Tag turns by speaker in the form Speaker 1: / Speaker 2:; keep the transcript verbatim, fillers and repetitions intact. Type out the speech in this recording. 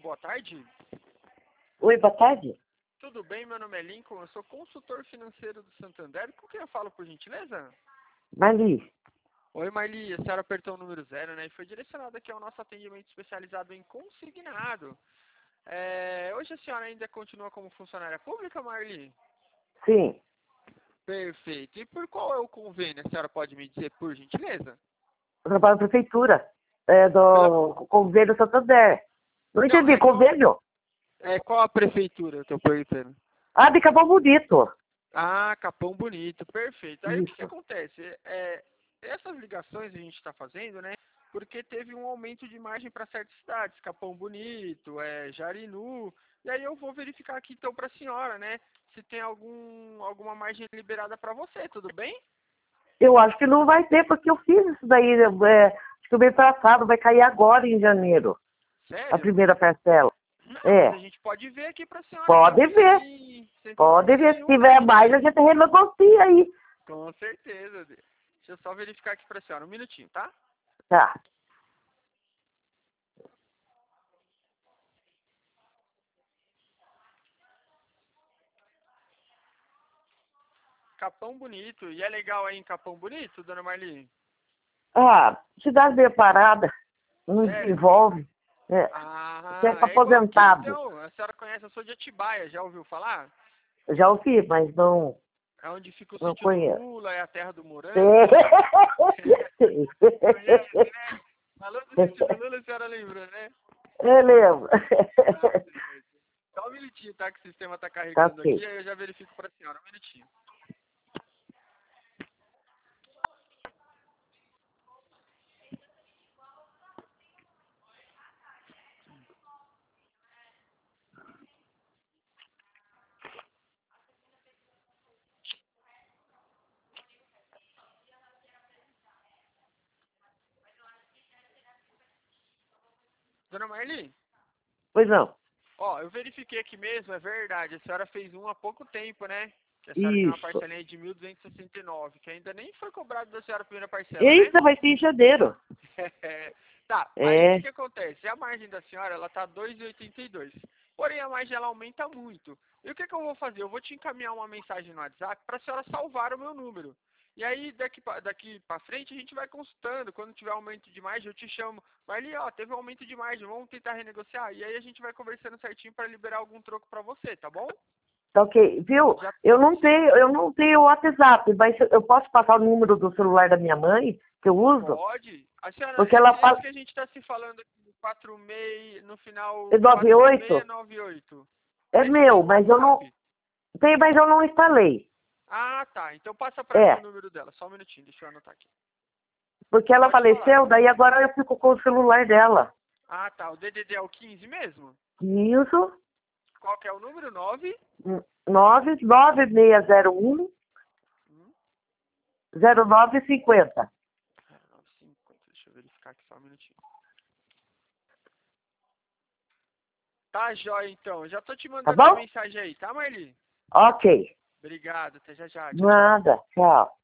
Speaker 1: boa tarde.
Speaker 2: Oi, boa tarde.
Speaker 1: Tudo bem? Meu nome é Lincoln, eu sou consultor financeiro do Santander. Com quem eu falo, por gentileza?
Speaker 2: Marli.
Speaker 1: Oi, Marli. A senhora apertou o número zero, né? E foi direcionado aqui ao nosso atendimento especializado em consignado. É, hoje a senhora ainda continua como funcionária pública, Marli?
Speaker 2: Sim.
Speaker 1: Perfeito. E por qual é o convênio? A senhora pode me dizer, por gentileza?
Speaker 2: Eu trabalho na prefeitura. É, do
Speaker 1: Pela...
Speaker 2: Convênio Santander. Não
Speaker 1: Não,
Speaker 2: entendi,
Speaker 1: é qual,
Speaker 2: convênio?
Speaker 1: é qual a prefeitura, eu tô perguntando.
Speaker 2: Ah, de Capão Bonito.
Speaker 1: Ah, Capão Bonito, perfeito. Aí o que, que
Speaker 2: Isso.
Speaker 1: acontece? É, essas ligações a gente está fazendo, né? Porque teve um aumento de margem para certas cidades, Capão Bonito, é, Jarinu. E aí eu vou verificar aqui então para a senhora, né? Se tem algum, alguma margem liberada para você, tudo bem?
Speaker 2: Eu acho que não vai ter, porque eu fiz isso daí, é, acho que o mês passado, vai cair agora em janeiro, a
Speaker 1: Sério?
Speaker 2: primeira parcela.
Speaker 1: Não, mas
Speaker 2: É,
Speaker 1: a gente pode ver aqui para a senhora
Speaker 2: pode
Speaker 1: sem,
Speaker 2: ver.
Speaker 1: sem, sem
Speaker 2: Pode
Speaker 1: compromisso
Speaker 2: ver. Se
Speaker 1: nenhum,
Speaker 2: tiver
Speaker 1: pode
Speaker 2: mais,
Speaker 1: ver.
Speaker 2: a gente renegocia aí.
Speaker 1: Com certeza. Deixa eu só verificar aqui para a senhora, um minutinho, tá?
Speaker 2: Tá.
Speaker 1: Capão Bonito. E é legal aí em Capão Bonito, dona Marli?
Speaker 2: Ah, cidade meio parada, não
Speaker 1: Sério?
Speaker 2: desenvolve. É,
Speaker 1: Ah,
Speaker 2: sempre
Speaker 1: é igual aqui
Speaker 2: aposentado.
Speaker 1: então. A senhora conhece, eu sou de Atibaia, já ouviu falar?
Speaker 2: Já ouvi, mas não,
Speaker 1: É onde fica o
Speaker 2: não
Speaker 1: sítio do
Speaker 2: conheço.
Speaker 1: Lula, é a terra do
Speaker 2: É.
Speaker 1: morango. Conhece, né? Falou do sítio do Lula, a senhora lembra, né?
Speaker 2: Eu lembro.
Speaker 1: Tá certo. Só um minutinho, tá? Que o sistema tá
Speaker 2: Tá
Speaker 1: carregando
Speaker 2: ok.
Speaker 1: aqui, aí eu já verifico pra senhora. Um minutinho. Dona Marli,
Speaker 2: Pois não.
Speaker 1: ó, eu verifiquei aqui mesmo, é verdade. A senhora fez um há pouco tempo, né? Que a senhora tem uma
Speaker 2: Isso.
Speaker 1: parcelinha de mil duzentos e sessenta e nove, que ainda nem foi cobrado da senhora a primeira parcela, né?
Speaker 2: Eita, vai ser em janeiro.
Speaker 1: Tá, aí o que
Speaker 2: É.
Speaker 1: que acontece? A margem da senhora, ela tá dois e oitenta e dois. Porém, a margem ela aumenta muito. E o que que eu vou fazer? Eu vou te encaminhar uma mensagem no WhatsApp para a senhora salvar o meu número. E aí, daqui pra, daqui pra frente, a gente vai consultando. Quando tiver aumento de margem, eu te chamo. Marli, ó, teve um aumento de margem, vamos tentar renegociar. E aí a gente vai conversando certinho para liberar algum troco para você, tá bom?
Speaker 2: Tá ok. Viu?
Speaker 1: Já
Speaker 2: Eu não tenho, eu não tenho WhatsApp, mas eu posso passar o número do celular da minha mãe, que eu uso?
Speaker 1: pode. A senhora,
Speaker 2: Porque ela
Speaker 1: esse, esse
Speaker 2: fala.
Speaker 1: que a gente está se falando aqui no quatro seis, no final
Speaker 2: nove
Speaker 1: quatro seis
Speaker 2: oito
Speaker 1: nove oito.
Speaker 2: é
Speaker 1: Esse tem
Speaker 2: meu,
Speaker 1: o
Speaker 2: mas eu não.
Speaker 1: WhatsApp?
Speaker 2: Tem, mas eu não instalei.
Speaker 1: Ah, tá. Então passa pra mim o
Speaker 2: É.
Speaker 1: número dela. Só um minutinho, deixa eu anotar aqui.
Speaker 2: Porque ela
Speaker 1: Pode falar.
Speaker 2: faleceu, daí agora eu fico com o celular dela.
Speaker 1: Ah, tá. O D D D é o quinze mesmo?
Speaker 2: Isso.
Speaker 1: Qual que é o número? nove?
Speaker 2: nove nove seis zero um
Speaker 1: Hum,
Speaker 2: zero nove cinquenta.
Speaker 1: zero nove cinquenta. Deixa eu verificar aqui só um minutinho. Tá, jóia, então. Já tô te
Speaker 2: Tá
Speaker 1: mandando uma
Speaker 2: bom?
Speaker 1: mensagem aí, tá, Marli?
Speaker 2: Ok.
Speaker 1: Obrigado. Até já já. Tchau, tchau.
Speaker 2: Nada. Tchau.